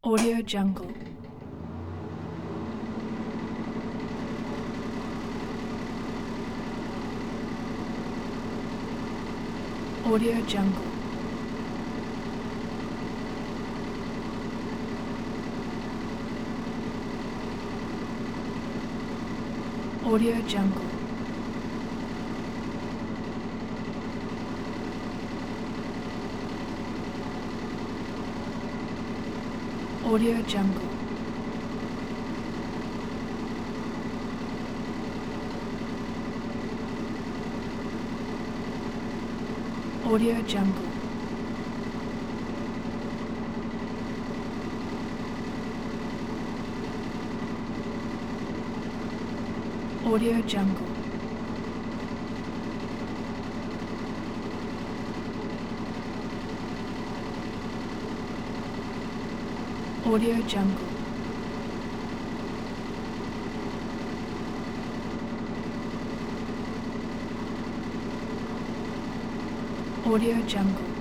Audio Jungle. Audio Jungle. Audio Jungle. Audio Jungle. Audio Jungle. Audio Jungle. Audio Jungle. Audio Jungle.